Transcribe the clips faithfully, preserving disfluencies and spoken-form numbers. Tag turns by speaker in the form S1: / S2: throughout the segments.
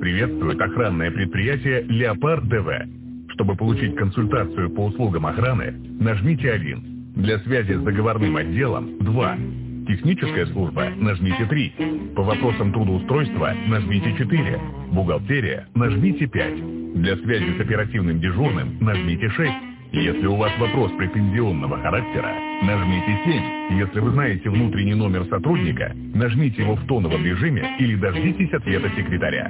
S1: приветствует охранное предприятие «Леопард ДВ». Чтобы получить консультацию по услугам охраны, нажмите один. Для связи с договорным отделом – два. Техническая служба – нажмите три. По вопросам трудоустройства – нажмите четыре. Бухгалтерия – нажмите пять. Для связи с оперативным дежурным – нажмите шесть. Если у вас вопрос претензионного характера, нажмите семь. Если вы знаете внутренний номер сотрудника, нажмите его в тоновом режиме или дождитесь ответа секретаря.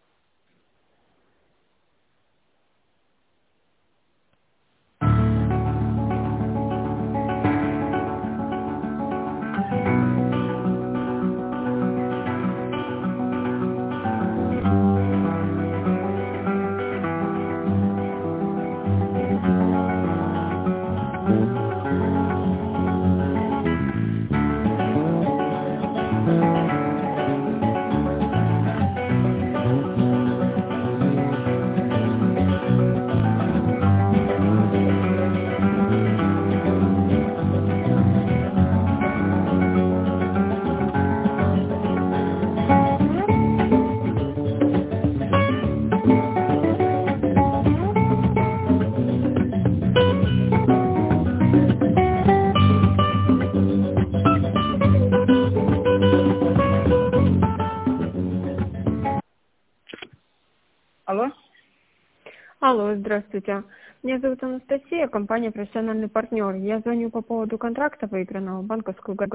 S2: Алло?
S3: Алло, здравствуйте. Меня зовут Анастасия, компания «Профессиональный партнер». Я звоню по поводу контракта, выигранного в банковскую